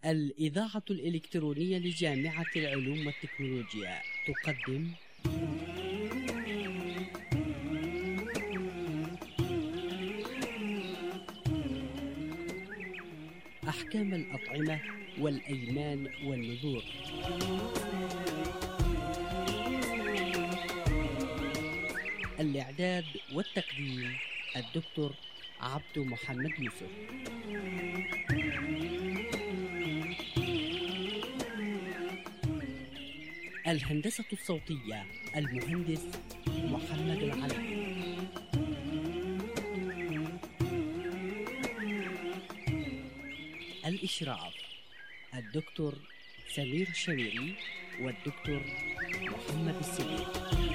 الإذاعة الإلكترونية لجامعة العلوم والتكنولوجيا تقدم أحكام الأطعمة والأيمان والنذور. الإعداد والتقديم الدكتور عبد محمد يوسف. الهندسة الصوتية المهندس محمد العلوي. الإشراف الدكتور سمير الشميري والدكتور محمد السبيل.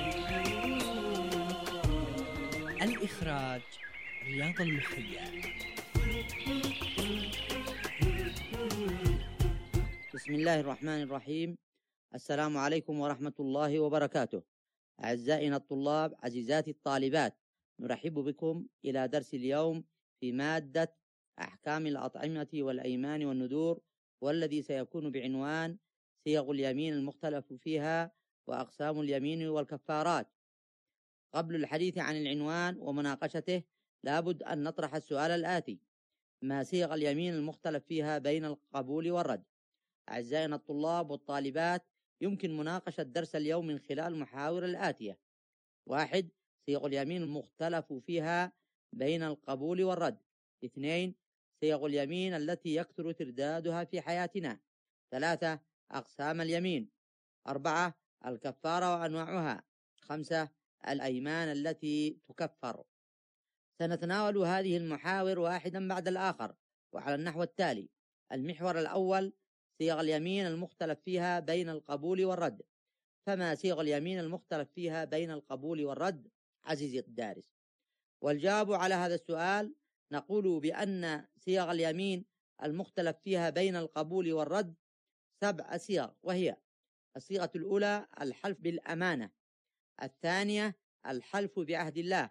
الإخراج رياض المحيا. بسم الله الرحمن الرحيم. السلام عليكم ورحمة الله وبركاته. أعزائنا الطلاب، عزيزاتي الطالبات، نرحب بكم إلى درس اليوم في مادة أحكام الأطعمة والأيمان والنذور، والذي سيكون بعنوان صيغ اليمين المختلف فيها وأقسام اليمين والكفارات. قبل الحديث عن العنوان ومناقشته لابد أن نطرح السؤال الآتي: ما صيغ اليمين المختلف فيها بين القبول والرد؟ أعزائنا الطلاب والطالبات، يمكن مناقشة درس اليوم من خلال محاور الآتية: 1. صيغ اليمين المختلف فيها بين القبول والرد. 2. صيغ اليمين التي يكثر تردادها في حياتنا. 3. أقسام اليمين. 4. الكفارة وأنواعها. 5. الأيمان التي تكفر. سنتناول هذه المحاور واحدا بعد الآخر وعلى النحو التالي: المحور الأول: صيغ اليمين المختلف فيها بين القبول والرد. فما صيغ اليمين المختلف فيها بين القبول والرد عزيزي الدارس؟ والجواب على هذا السؤال نقول بأن صيغ اليمين المختلف فيها بين القبول والرد 7 صيغ، وهي: الصيغة الأولى الحلف بالأمانة، الثانية الحلف بعهد الله،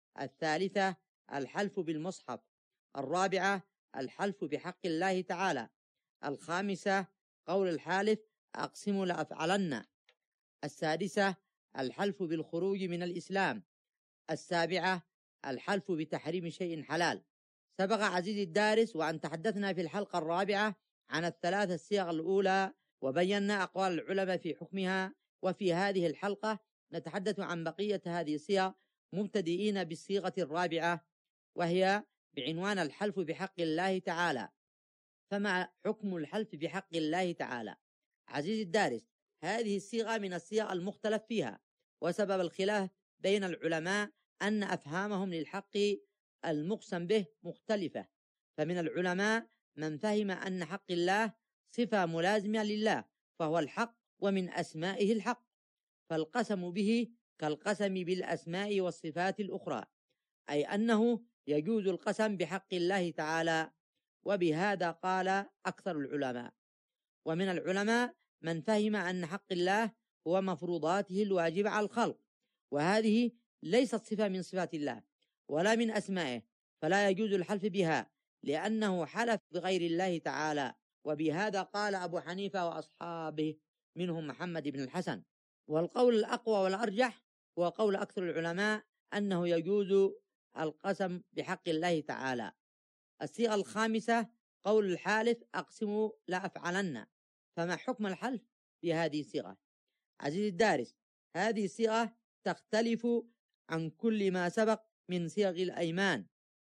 الثالثة الحلف بالمصحف، الرابعة الحلف بحق الله تعالى، الخامسة قول الحالف أقسم لأفعلن، السادسة الحلف بالخروج من الإسلام، السابعة الحلف بتحريم شيء حلال. سبق عزيزي الدارس وأن تحدثنا في الحلقة الرابعة عن الثلاث الصيغ الأولى وبينا أقوال العلماء في حكمها، وفي هذه الحلقة نتحدث عن بقية هذه الصيغ مبتدئين بالصيغة الرابعة، وهي بعنوان الحلف بحق الله تعالى. فما حكم الحلف بحق الله تعالى؟ عزيزي الدارس، هذه الصيغة من الصيغ المختلف فيها، وسبب الخلاف بين العلماء أن أفهامهم للحق المقسم به مختلفة. فمن العلماء من فهم أن حق الله صفة ملازمة لله فهو الحق ومن أسمائه الحق، فالقسم به كالقسم بالأسماء والصفات الأخرى، أي أنه يجوز القسم بحق الله تعالى، وبهذا قال أكثر العلماء. ومن العلماء من فهم أن حق الله هو مفروضاته الواجبة على الخلق، وهذه ليست صفة من صفات الله ولا من أسمائه، فلا يجوز الحلف بها لأنه حلف بغير الله تعالى، وبهذا قال أبو حنيفة وأصحابه منهم محمد بن الحسن. والقول الأقوى والأرجح هو قول أكثر العلماء أنه يجوز القسم بحق الله تعالى. الصيغة الخامسة قول الحالف أقسم لا أفعلن. فما حكم الحلف بهذه الصيغة؟ عزيزي الدارس، هذه الصيغة تختلف عن كل ما سبق من صيغ الأيمان،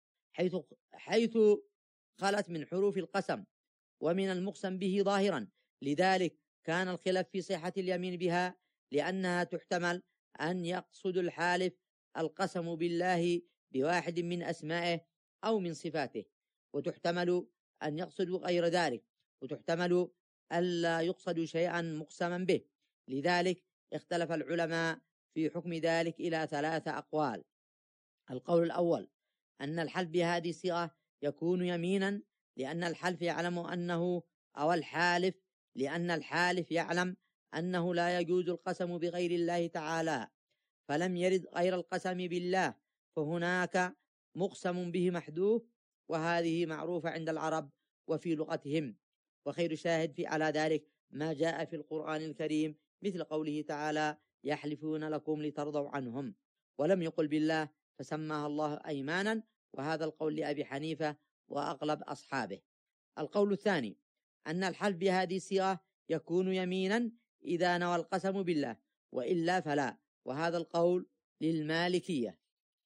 حيث خلت من حروف القسم ومن المقسم به ظاهرا، لذلك كان الخلاف في صحة اليمين بها، لأنها تحتمل أن يقصد الحالف القسم بالله بواحد من أسمائه أو من صفاته، وتحتمل أن يقصد غير ذلك، وتحتمل ألا يقصد شيئا مقسما به. لذلك اختلف العلماء في حكم ذلك إلى 3 أقوال. القول الأول أن الحلف بهذه الصيغة يكون يمينا لأن الحلف يعلم أنه، أو الحالف لأن الحالف يعلم أنه لا يجوز القسم بغير الله تعالى، فلم يرد غير القسم بالله، فهناك مقسم به محذوف، وهذه معروفة عند العرب وفي لغتهم. وخير شاهد على ذلك ما جاء في القرآن الكريم مثل قوله تعالى: يحلفون لكم لترضوا عنهم، ولم يقل بالله فسماها الله أيمانا، وهذا القول لأبي حنيفة وأغلب أصحابه. القول الثاني أن الحلف بهذه الصيغة يكون يمينا إذا نوى القسم بالله، وإلا فلا، وهذا القول للمالكية.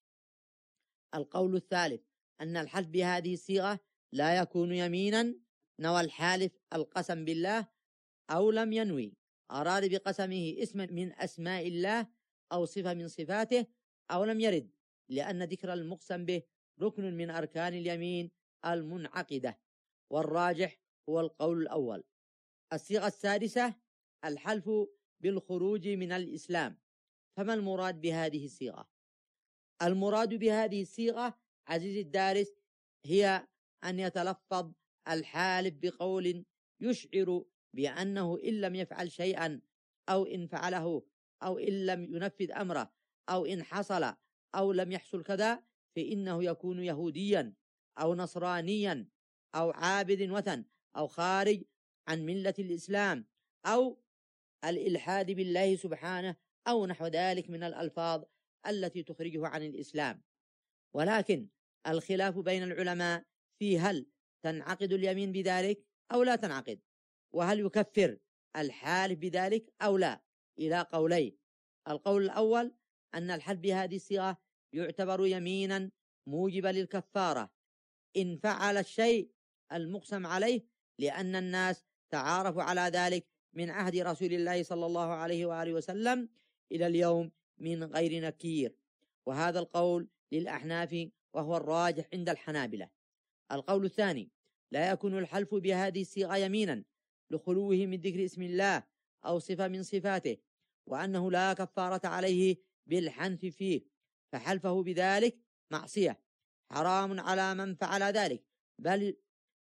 القول الثالث أن الحلف بهذه الصيغة لا يكون يمينا نوى الحالف القسم بالله أو لم ينوي، أراد بقسمه اسما من أسماء الله أو صفة من صفاته، أو لم يرد، لأن ذكر المقسم به ركن من أركان اليمين المنعقدة، والراجح هو القول الأول. الصيغة السادسة الحلف بالخروج من الإسلام. فما المراد بهذه الصيغة؟ المراد بهذه الصيغة عزيزي الدارس هي أن يتلفظ الحالف بقول يشعر بأنه إن لم يفعل شيئا، أو إن فعله، أو إن لم ينفذ أمره، أو إن حصل أو لم يحصل كذا، فإنه يكون يهوديا أو نصرانيا أو عابد وثن أو خارج عن ملة الإسلام أو الإلحاد بالله سبحانه أو نحو ذلك من الألفاظ التي تخرجه عن الإسلام. ولكن الخلاف بين العلماء في هل تنعقد اليمين بذلك أو لا تنعقد، وهل يكفر الحالف بذلك أو لا، إلى قولين. القول الأول أن الحلف بهذه الصيغة يعتبر يمينا موجبا للكفارة إن فعل الشيء المقسم عليه، لأن الناس تعارفوا على ذلك من عهد رسول الله صلى الله عليه وآله وسلم إلى اليوم من غير نكير، وهذا القول للأحناف وهو الراجح عند الحنابلة. القول الثاني لا يكون الحلف بهذه الصيغة يمينا لخلوه من ذكر اسم الله أو صفة من صفاته، وأنه لا كفارة عليه بالحنث فيه، فحلفه بذلك معصية حرام على من فعل ذلك، بل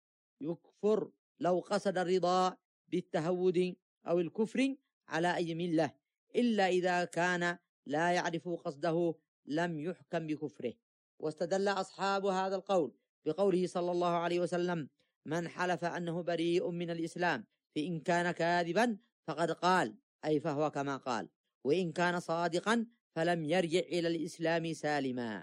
يكفر لو قصد الرضا بالتهود أو الكفر على أي ملة، إلا إذا كان لا يعرف قصده لم يحكم بكفره. واستدل أصحاب هذا القول بقوله صلى الله عليه وسلم: من حلف أنه بريء من الإسلام فإن كان كاذبا فقد قال، أي فهو كما قال، وإن كان صادقا فلم يرجع إلى الإسلام سالما.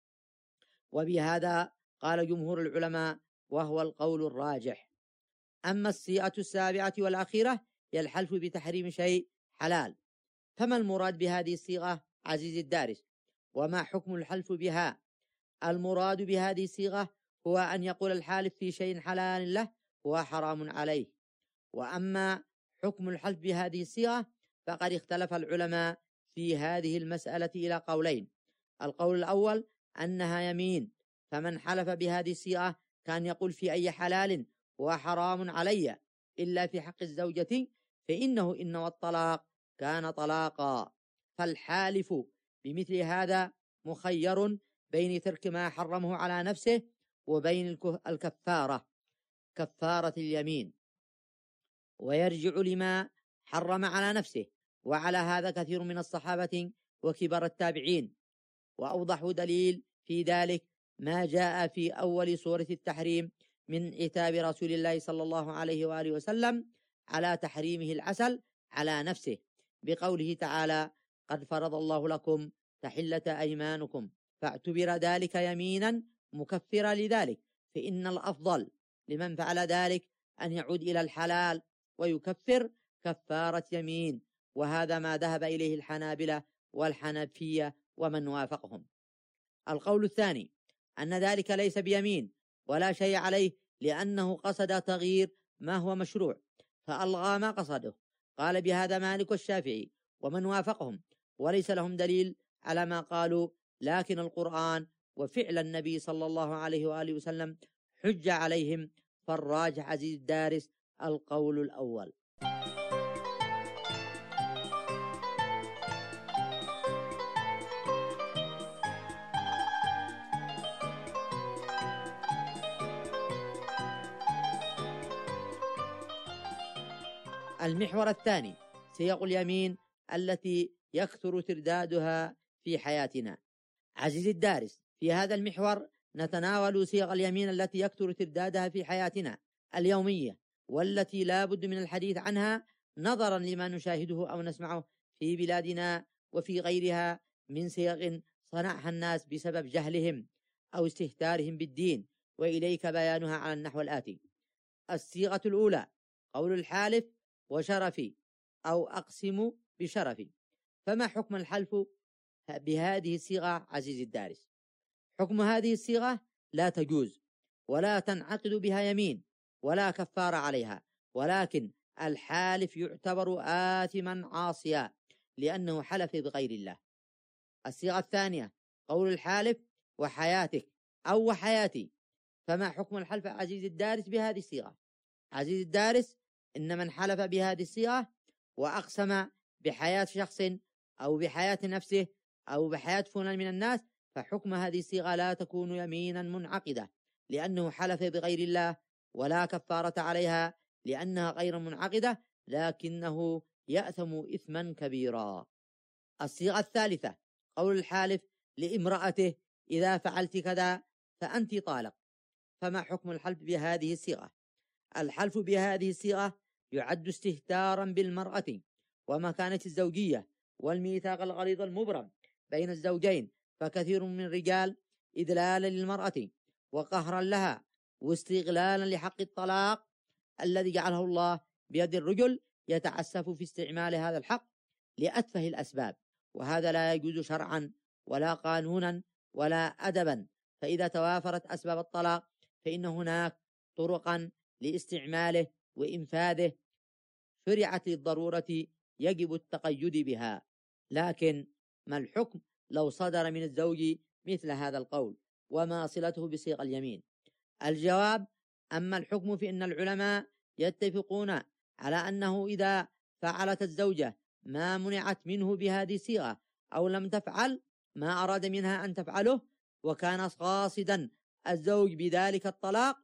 وبهذا قال جمهور العلماء، وهو القول الراجح. أما الصيغة السابعة والأخيرة هي الحلف بتحريم شيء حلال. فما المراد بهذه الصيغة عزيزي الدارس، وما حكم الحلف بها؟ المراد بهذه الصيغة هو أن يقول الحالف في شيء حلال له هو حرام عليه. وأما حكم الحلف بهذه الصيغة فقد اختلف العلماء في هذه المسألة إلى قولين. القول الأول أنها يمين، فمن حلف بهذه الصيغة كان يقول في أي حلال هو حرام علي إلا في حق الزوجة، فإنه إن والطلاق كان طلاقا، فالحالف بمثل هذا مخير بين ترك ما حرمه على نفسه وبين الكفارة، كفارة اليمين، ويرجع لما حرم على نفسه. وعلى هذا كثير من الصحابة وكبار التابعين. وأوضح دليل في ذلك ما جاء في أول سورة التحريم من عتاب رسول الله صلى الله عليه وآله وسلم على تحريمه العسل على نفسه، بقوله تعالى: قد فرض الله لكم تحلة أيمانكم، فاعتبر ذلك يمينا مكفرا لذلك، فإن الأفضل لمن فعل ذلك أن يعود إلى الحلال ويكفر كفارة يمين، وهذا ما ذهب إليه الحنابلة والحنفية ومن وافقهم. القول الثاني أن ذلك ليس بيمين ولا شيء عليه، لأنه قصد تغيير ما هو مشروع فألغى ما قصده. قال بهذا مالك والشافعي ومن وافقهم، وليس لهم دليل على ما قالوا، لكن القرآن وفعل النبي صلى الله عليه وآله وسلم حج عليهم، فالراجح عزيز الدارس القول الأول. المحور الثاني صيغ اليمين التي يكثر تردادها في حياتنا. عزيزي الدارس، في هذا المحور نتناول صيغ اليمين التي يكثر تردادها في حياتنا اليومية، والتي لا بد من الحديث عنها نظرا لما نشاهده أو نسمعه في بلادنا وفي غيرها من صيغ صنعها الناس بسبب جهلهم أو استهتارهم بالدين، وإليك بيانها على النحو الآتي: الصيغة الأولى قول الحالف وشرفي أو أقسم بشرفي. فما حكم الحلف بهذه الصيغة عزيزي الدارس؟ حكم هذه الصيغة: لا تجوز ولا تنعقد بها يمين ولا كفار عليها، ولكن الحالف يعتبر آثما عاصيا لأنه حلف بغير الله. الصيغة الثانية قول الحالف وحياتك أو وحياتي. فما حكم الحلف عزيزي الدارس بهذه الصيغة؟ عزيزي الدارس، إن من حلف بهذه الصيغة وأقسم بحياة شخص أو بحياة نفسه أو بحياة فلان من الناس، فحكم هذه الصيغة لا تكون يمينا منعقدة لأنه حلف بغير الله، ولا كفارة عليها لأنها غير منعقدة، لكنه يأثم إثما كبيرا. الصيغة الثالثة قول الحالف لامرأته إذا فعلت كذا فأنت طالق. فما حكم الحلف بهذه الصيغة؟ الحلف بهذه الصيغة يعد استهتارا بالمرأة ومكانة الزوجية والميثاق الغليظ المبرم بين الزوجين، فكثير من الرجال إذلالا للمرأة وقهرا لها واستغلالا لحق الطلاق الذي جعله الله بيد الرجل يتعسف في استعمال هذا الحق لأتفه الأسباب، وهذا لا يجوز شرعا ولا قانونا ولا أدبا. فإذا توافرت أسباب الطلاق فإن هناك طرقا لاستعماله وإنفاذه شرعت للضرورة يجب التقيد بها. لكن ما الحكم لو صدر من الزوج مثل هذا القول وما صلته بصيغ اليمين؟ الجواب: أما الحكم فإن العلماء يتفقون على أنه إذا فعلت الزوجة ما منعت منه بهذه الصيغة أو لم تفعل ما أراد منها أن تفعله وكان قاصدا الزوج بذلك الطلاق،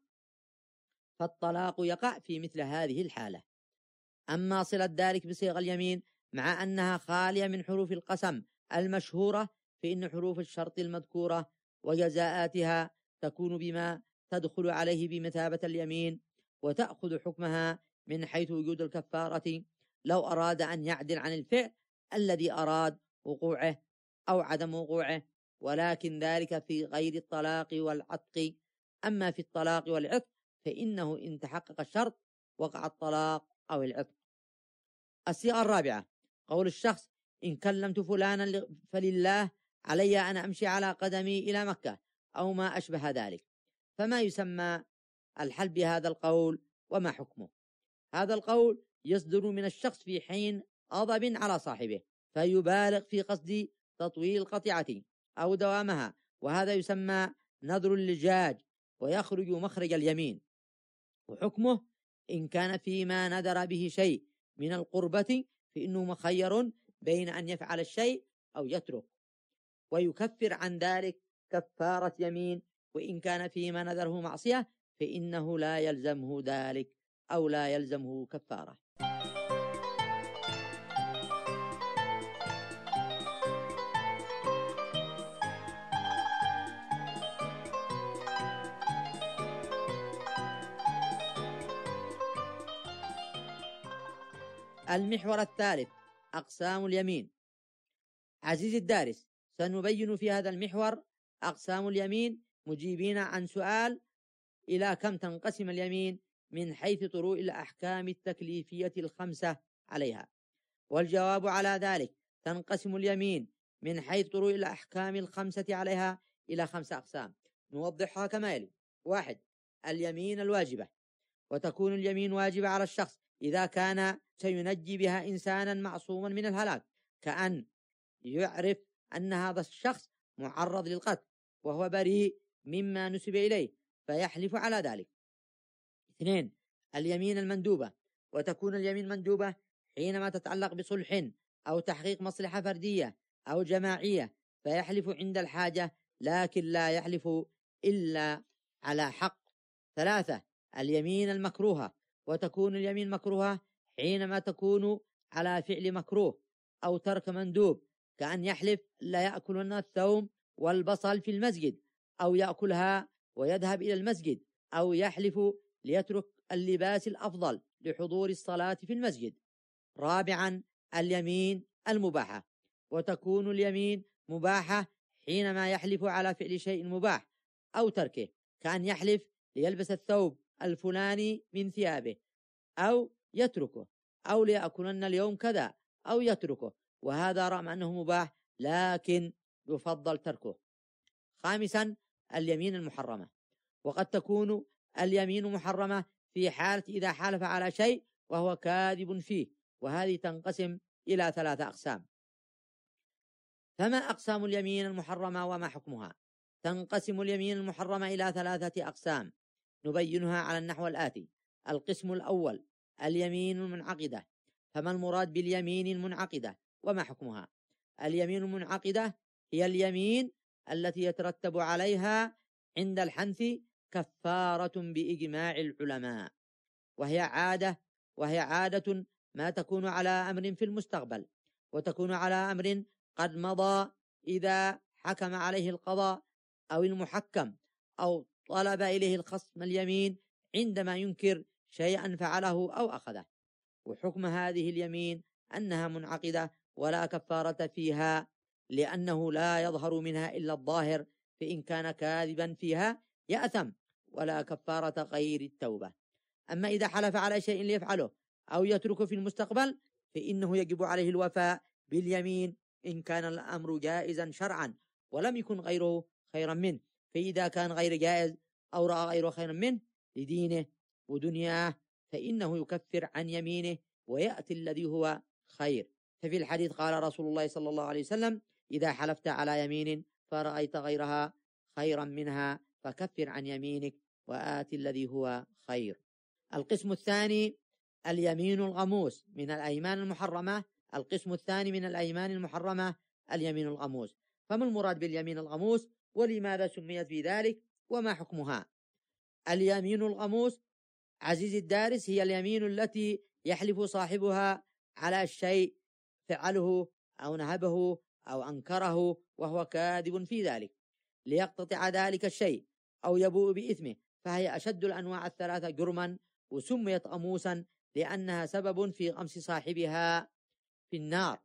فالطلاق يقع في مثل هذه الحالة. أما صلة ذلك بصيغ اليمين مع أنها خالية من حروف القسم المشهورة، فإن حروف الشرط المذكورة وجزاءاتها تكون بما تدخل عليه بمثابة اليمين وتأخذ حكمها من حيث وجود الكفارة لو أراد أن يعدل عن الفعل الذي أراد وقوعه أو عدم وقوعه، ولكن ذلك في غير الطلاق والعتق. أما في الطلاق والعتق فإنه إن تحقق الشرط وقع الطلاق أو العتق. الصيغة الرابعة قول الشخص إن كلمت فلانا فلله علي أن أمشي على قدمي إلى مكة أو ما أشبه ذلك. فما يسمى الحلف بهذا القول وما حكمه؟ هذا القول يصدر من الشخص في حين غضب على صاحبه فيبالغ في قصد تطويل القطيعة أو دوامها، وهذا يسمى نذر اللجاج ويخرج مخرج اليمين. وحكمه إن كان فيما نذر به شيء من القربة فإنه مخير بين أن يفعل الشيء أو يترك، ويكفر عن ذلك كفارة يمين. وإن كان فيما نذره معصية فإنه لا يلزمه ذلك أو لا يلزمه كفارة. المحور الثالث أقسام اليمين. عزيزي الدارس، سنبين في هذا المحور أقسام اليمين مجيبين عن سؤال: إلى كم تنقسم اليمين من حيث طروء الأحكام التكليفية الخمسة عليها؟ والجواب على ذلك: تنقسم اليمين من حيث طروء الأحكام الخمسة عليها إلى 5 أقسام نوضحها كما يلي. 1. اليمين الواجبة، وتكون اليمين واجبة على الشخص إذا كان سينجي بها إنسانا معصوما من الهلاك، كأن يعرف أن هذا الشخص معرض للقتل وهو بريء مما نسب إليه فيحلف على ذلك. 2. اليمين المندوبة، وتكون اليمين مندوبة حينما تتعلق بصلح أو تحقيق مصلحة فردية أو جماعية فيحلف عند الحاجة لكن لا يحلف إلا على حق. 3. اليمين المكروهة، وتكون اليمين مكروهة حينما تكون على فعل مكروه أو ترك مندوب، كأن يحلف لا يأكلن الثوم والبصل في المسجد أو يأكلها ويذهب إلى المسجد، أو يحلف ليترك اللباس الأفضل لحضور الصلاة في المسجد. رابعا اليمين المباحة، وتكون اليمين مباحة حينما يحلف على فعل شيء مباح أو تركه، كأن يحلف ليلبس الثوب الفلاني من ثيابه أو يتركه، أو ليأكلن اليوم كذا أو يتركه، وهذا رغم أنه مباح لكن يفضل تركه. خامسا اليمين المحرمة، وقد تكون اليمين محرمة في حالة إذا حلف على شيء وهو كاذب فيه، وهذه تنقسم إلى 3 أقسام. فما أقسام اليمين المحرمة وما حكمها؟ تنقسم اليمين المحرمة إلى 3 أقسام نبينها على النحو الآتي. القسم الأول اليمين المنعقدة. فما المراد باليمين المنعقدة وما حكمها؟ اليمين المنعقدة هي اليمين التي يترتب عليها عند الحنث كفارة بإجماع العلماء، وهي عادة ما تكون على أمر في المستقبل، وتكون على أمر قد مضى إذا حكم عليه القضاء أو المحكم أو طلب إليه الخصم اليمين عندما ينكر شيئا فعله أو أخذه. وحكم هذه اليمين أنها منعقدة ولا كفارة فيها، لأنه لا يظهر منها إلا الظاهر، فإن كان كاذبا فيها يأثم، ولا كفارة غير التوبة. أما إذا حلف على شيء ليفعله أو يتركه في المستقبل فإنه يجب عليه الوفاء باليمين إن كان الأمر جائزا شرعا ولم يكن غيره خيرا منه، فإذا كان غير جائز أو رأى غيره خيرا منه لدينه ودنياه فإنه يكفر عن يمينه ويأتي الذي هو خير. ففي الحديث قال رسول الله صلى الله عليه وسلم: إذا حلفت على يمين فرأيت غيرها خيرا منها فكفر عن يمينك وآتي الذي هو خير. القسم الثاني اليمين الغموس من الأيمان المحرمة. القسم الثاني من الأيمان المحرمة اليمين الغموس. فما المراد باليمين الغموس ولماذا سميت بذلك وما حكمها؟ اليمين الغموس عزيزي الدارس هي اليمين التي يحلف صاحبها على الشيء فعله أو نهبه أو أنكره وهو كاذب في ذلك ليقتطع ذلك الشيء أو يبوء بإثمه، فهي أشد الأنواع 3 جرما، وسميت غموسا لأنها سبب في غمس صاحبها في النار.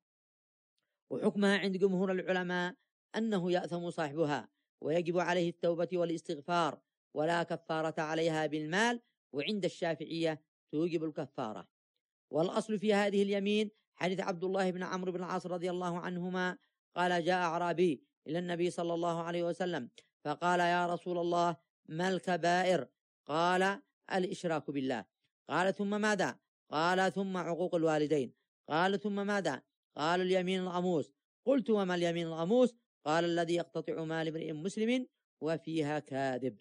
وحكمها عند جمهور العلماء أنه يأثم صاحبها ويجب عليه التوبة والاستغفار ولا كفارة عليها بالمال، وعند الشافعية توجب الكفارة. والأصل في هذه اليمين حديث عبد الله بن عمرو بن العاص رضي الله عنهما قال: جاء أعرابي إلى النبي صلى الله عليه وسلم فقال: يا رسول الله ما الكبائر؟ قال: الإشراك بالله. قال: ثم ماذا؟ قال: ثم عقوق الوالدين. قال: ثم ماذا؟ قال: اليمين الغموس. قلت: وما اليمين الغموس؟ قال: الذي يقتطع مال امرئ مسلم وفيها كاذب.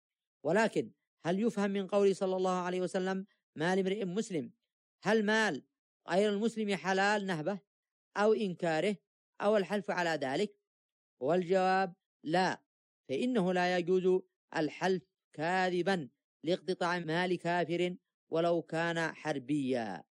ولكن هل يفهم من قول صلى الله عليه وسلم مال امرئ مسلم هل مال غير المسلم حلال نهبه أو إنكاره أو الحلف على ذلك؟ والجواب لا، فإنه لا يجوز الحلف كاذبا لاقتطاع مال كافر ولو كان حربيا.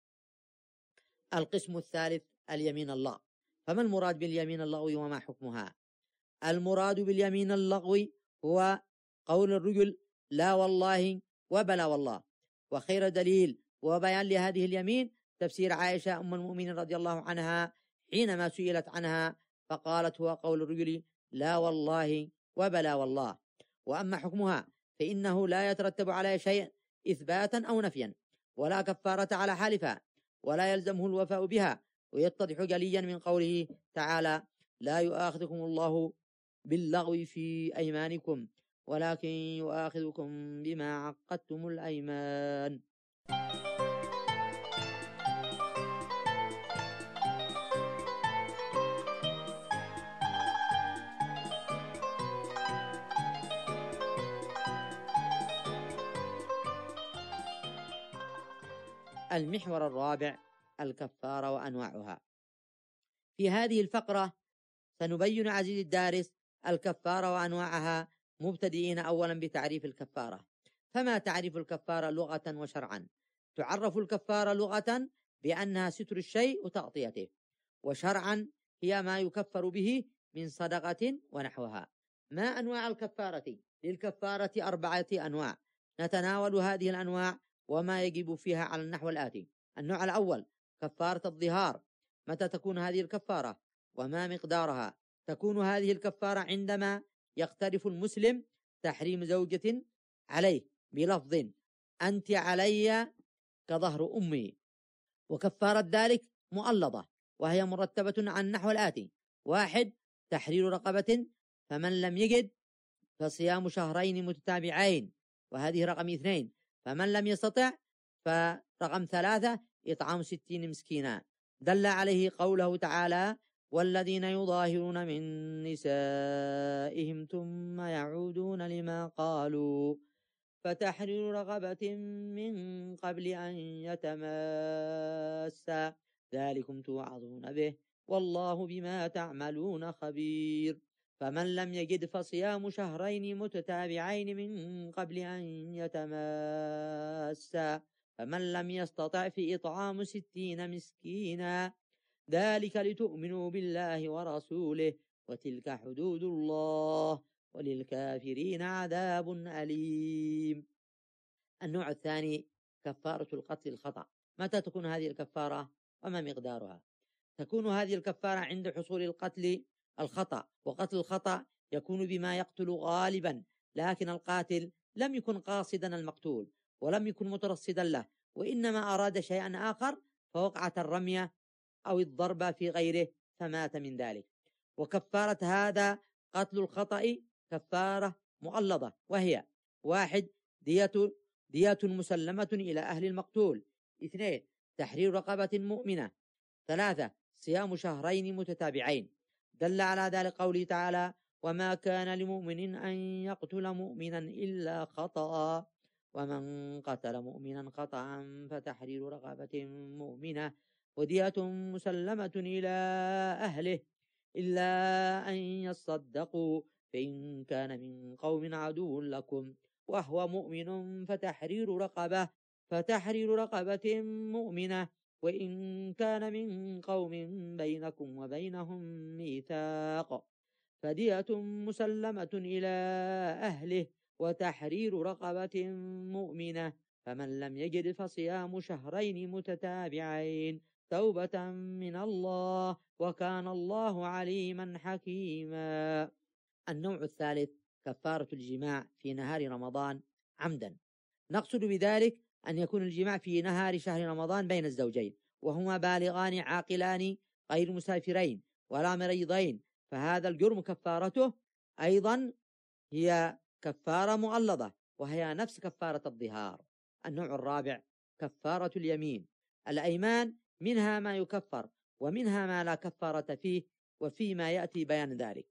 القسم الثالث اليمين اللغو. فما المراد باليمين اللغو وما حكمها؟ المراد باليمين اللغو هو قول الرجل لا والله وبلا والله. وخير دليل وبيان لهذه اليمين تفسير عائشة أم المؤمنين رضي الله عنها حينما سئلت عنها فقالت: هو قول الرجل لا والله وبلا والله. وأما حكمها فإنه لا يترتب على شيء إثباتا أو نفيا، ولا كفارة على حالفها، ولا يلزمه الوفاء بها، ويتضح جليا من قوله تعالى: لا يؤاخذكم الله باللغو في أيمانكم ولكن يؤاخذكم بما عقدتم الأيمان. المحور الرابع الكفارة وأنواعها. في هذه الفقرة سنبين عزيزي الدارس الكفارة وأنواعها، مبتدئين أولا بتعريف الكفارة. فما تعريف الكفارة لغة وشرعا؟ تعرف الكفارة لغة بأنها ستر الشيء وتغطيته، وشرعا هي ما يكفر به من صدقة ونحوها. ما أنواع الكفارة؟ للكفارة 4 أنواع، نتناول هذه الأنواع وما يجب فيها على النحو الآتي. النوع الأول كفارة الظهار. متى تكون هذه الكفارة وما مقدارها؟ تكون هذه الكفارة عندما يقترف المسلم تحريم زوجة عليه بلفظ أنت علي كظهر أمي. وكفارة ذلك مؤلضة، وهي مرتبة عن النحو الآتي: 1 تحرير رقبة، فمن لم يجد فصيام شهرين متتابعين، وهذه رقم 2. فمن لم يستطع فرقم 3 إطعام 60 مسكينا. دل عليه قوله تعالى: والذين يظاهرون من نسائهم ثم يعودون لما قالوا فتحرير رقبة من قبل أن يتماسا، ذلكم توعظون به والله بما تعملون خبير. فمن لم يجد فصيام شهرين متتابعين من قبل أن يتماسا، فمن لم يستطع فإطعام 60 مسكينا، ذلك لتؤمنوا بالله ورسوله، وتلك حدود الله، وللكافرين عذاب أليم. النوع الثاني كفارة القتل الخطأ. متى تكون هذه الكفارة وما مقدارها؟ تكون هذه الكفارة عند حصول القتل الخطأ، وقتل الخطأ يكون بما يقتل غالبا، لكن القاتل لم يكن قاصدا المقتول ولم يكن مترصدا له، وإنما أراد شيئا آخر فوقعت الرمية أو الضربة في غيره فمات من ذلك. وكفارة هذا قتل الخطأ كفارة مؤلضة، وهي: 1 دية مسلمة إلى أهل المقتول. 2 تحرير رقبة مؤمنة. 3 صيام شهرين متتابعين. دل على ذلك قوله تعالى: وما كان لمؤمن أن يقتل مؤمنا إلا خطأ، ومن قتل مؤمنا خطأ فتحرير رقبة مؤمنة، ودية مسلمة إلى أهله إلا أن يصدقوا، فإن كان من قوم عدو لكم وهو مؤمن فتحرير رقبة مؤمنة، وإن كان من قوم بينكم وبينهم ميثاق فدية مسلمة إلى أهله وتحرير رقبة مؤمنة، فمن لم يجد فصيام شهرين متتابعين توبة من الله، وكان الله عليما حكيما. النوع الثالث كفارة الجماع في نهار رمضان عمدا. نقصد بذلك أن يكون الجماع في نهار شهر رمضان بين الزوجين وهما بالغان عاقلان غير مسافرين ولا مريضين، فهذا الجرم كفارته أيضا هي كفارة مؤلضة، وهي نفس كفارة الظهار. النوع الرابع كفارة اليمين. الأيمان منها ما يكفر ومنها ما لا كفارة فيه، وفيما يأتي بيان ذلك.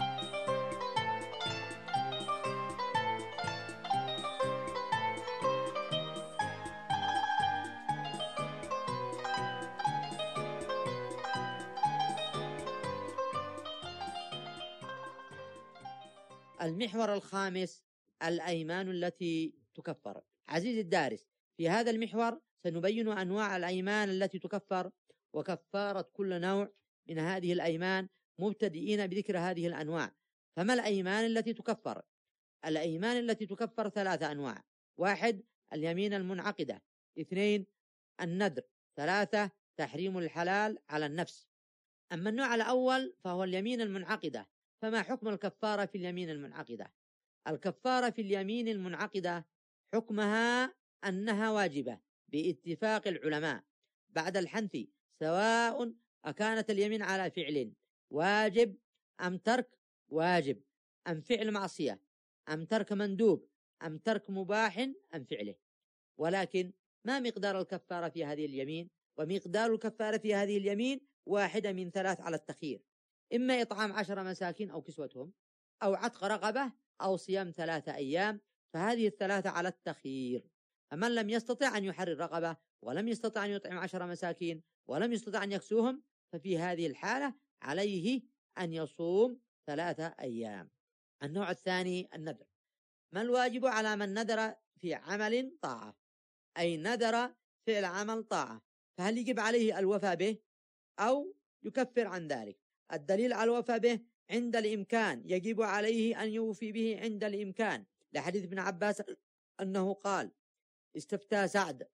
المحور الخامس الأيمان التي تكفر. عزيزي الدارس، في هذا المحور سنبين أنواع الأيمان التي تكفر وكفارة كل نوع من هذه الأيمان، مبتدئين بذكر هذه الأنواع. فما الأيمان التي تكفر؟ الأيمان التي تكفر 3 أنواع: 1 اليمين المنعقدة، 2 النذر، 3 تحريم الحلال على النفس. أما النوع الأول فهو اليمين المنعقدة. فما حكم الكفارة في اليمين المنعقدة؟ الكفارة في اليمين المنعقدة حكمها أنها واجبة باتفاق العلماء بعد الحنث، سواء أكانت اليمين على فعل واجب أم ترك واجب أم فعل معصية أم ترك مندوب أم ترك مباح أم فعله. ولكن ما مقدار الكفارة في هذه اليمين؟ ومقدار الكفارة في هذه اليمين 1 من 3 على التخيير: إما إطعام 10 مساكين أو كسوتهم، أو عتق رقبة، أو صيام 3 أيام، فهذه 3 على التخيير. فمن لم يستطع أن يحرر رقبة، ولم يستطع أن يطعم 10 مساكين، ولم يستطع أن يكسوهم، ففي هذه الحالة عليه أن يصوم 3 أيام. النوع الثاني النذر. ما الواجب على من نذر في عمل طاعة؟ أي نذر فعل عمل طاعة، فهل يجب عليه الوفاء به أو يكفر عن ذلك؟ الدليل على الوفاء به عند الإمكان، يجب عليه أن يوفي به عند الإمكان، لحديث ابن عباس أنه قال: استفتى سعد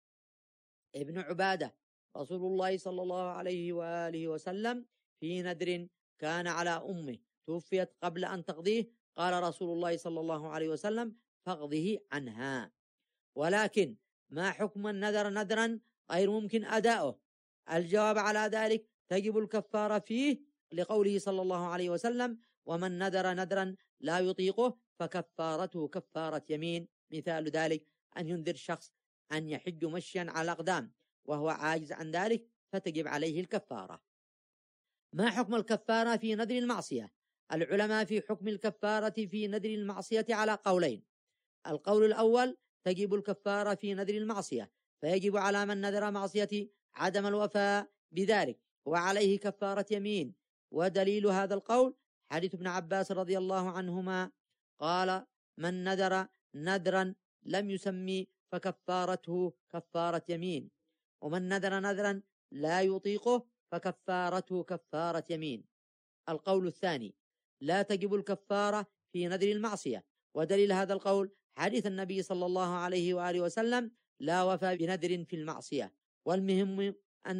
ابن عبادة رسول الله صلى الله عليه وآله وسلم في نذر كان على أمه توفيت قبل أن تقضيه، قال رسول الله صلى الله عليه وسلم: فاقضه عنها. ولكن ما حكم النذر نذرا غير ممكن أداؤه؟ الجواب على ذلك: تجب الكفارة فيه، لقوله صلى الله عليه وسلم: ومن نذر نذرا لا يطيقه فكفارته كفارة يمين. مثال ذلك أن ينذر شخص أن يحج مشيا على الأقدام وهو عاجز عن ذلك، فتجب عليه الكفارة. ما حكم الكفارة في نذر المعصية؟ العلماء في حكم الكفارة في نذر المعصية على قولين. القول الأول: تجب الكفارة في نذر المعصية، فيجب على من نذر معصية عدم الوفاء بذلك وعليه كفارة يمين. ودليل هذا القول حديث ابن عباس رضي الله عنهما قال: من نذر نذرا لم يسمي فكفارته كفارة يمين، ومن نذر نذرا لا يطيقه فكفارته كفارة يمين. القول الثاني: لا تجب الكفارة في نذر المعصية، ودليل هذا القول حديث النبي صلى الله عليه وآله وسلم: لا وفى بنذر في المعصية. والمهم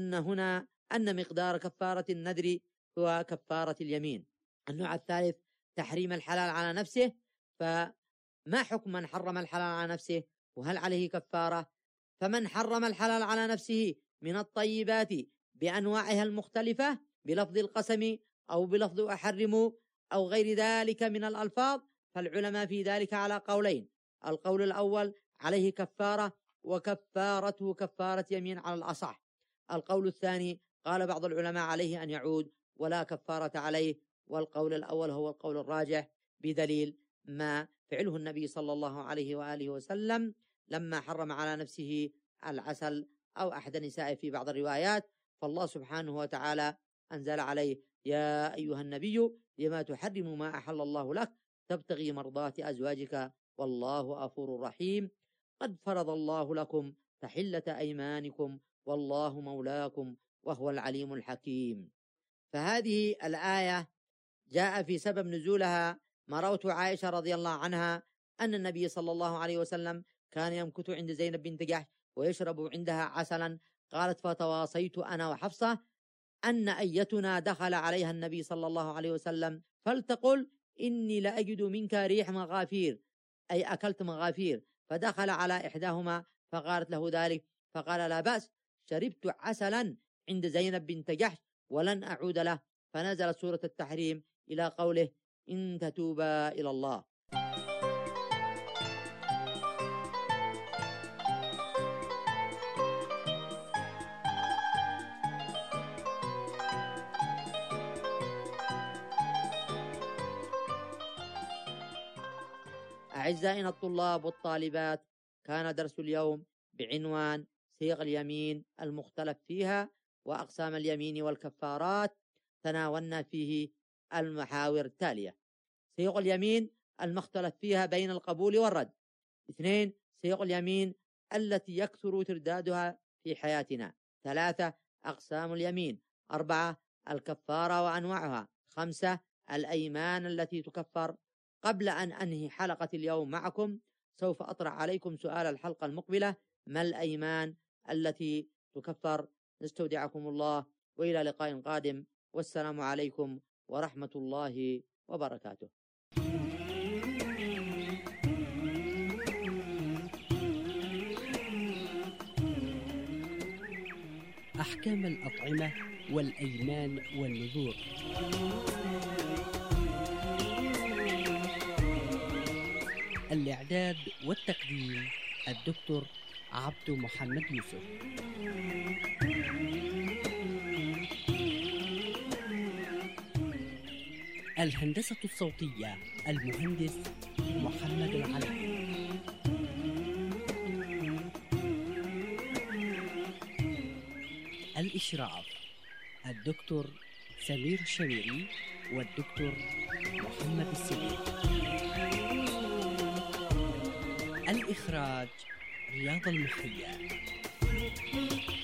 أن مقدار كفارة النذر هو كفارة اليمين. النوع الثالث: تحريم الحلال على نفسه. فما حكم من حرم الحلال على نفسه، وهل عليه كفارة؟ فمن حرم الحلال على نفسه من الطيبات بأنواعها المختلفة بلفظ القسم أو بلفظ أحرم أو غير ذلك من الألفاظ، فالعلماء في ذلك على قولين. القول الأول: عليه كفارة، وكفارته كفارة يمين على الأصح. القول الثاني: قال بعض العلماء عليه أن يعود ولا كفارة عليه. والقول الأول هو القول الراجح بدليل ما فعله النبي صلى الله عليه وآله وسلم لما حرم على نفسه العسل أو أحد النساء في بعض الروايات، فالله سبحانه وتعالى أنزل عليه: يا أيها النبي لما تحرم ما أحل الله لك تبتغي مرضات أزواجك والله غفور رحيم، قد فرض الله لكم تحلة أيمانكم والله مولاكم وهو العليم الحكيم. فهذه الآية جاء في سبب نزولها ما روته عائشة رضي الله عنها أن النبي صلى الله عليه وسلم كان يمكث عند زينب بنت جحش ويشرب عندها عسلا. قالت: فتواصيت أنا وحفصة أن أيتنا دخل عليها النبي صلى الله عليه وسلم فلتقل: إني لأجد منك ريح مغافير، أي أكلت مغافير. فدخل على إحداهما فقالت له ذلك، فقال: لا بأس، شربت عسلا عند زينب بنت جحش ولن أعود له. فنزلت سورة التحريم إلى قوله: إن تتوبا إلى الله. أعزائنا الطلاب والطالبات، كان درس اليوم بعنوان صيغ اليمين المختلف فيها وأقسام اليمين والكفارات. تناولنا فيه المحاور التالية: صيغ اليمين المختلف فيها بين القبول والرد. 2. صيغ اليمين التي يكثر تردادها في حياتنا. 3. أقسام اليمين. 4. الكفارة وأنواعها. 5. الأيمان التي تكفر. قبل أن أنهي حلقة اليوم معكم سوف أطرح عليكم سؤال الحلقة المقبلة: ما الأيمان التي تكفر؟ نستودعكم الله وإلى لقاء قادم، والسلام عليكم ورحمة الله وبركاته. أحكام الأطعمة والأيمان والنذور. الإعداد والتقديم الدكتور عبد محمد يوسف. الهندسة الصوتية المهندس محمد العلي. الإشراف الدكتور سمير الشويري والدكتور محمد السليم. الإخراج رياض المحيا.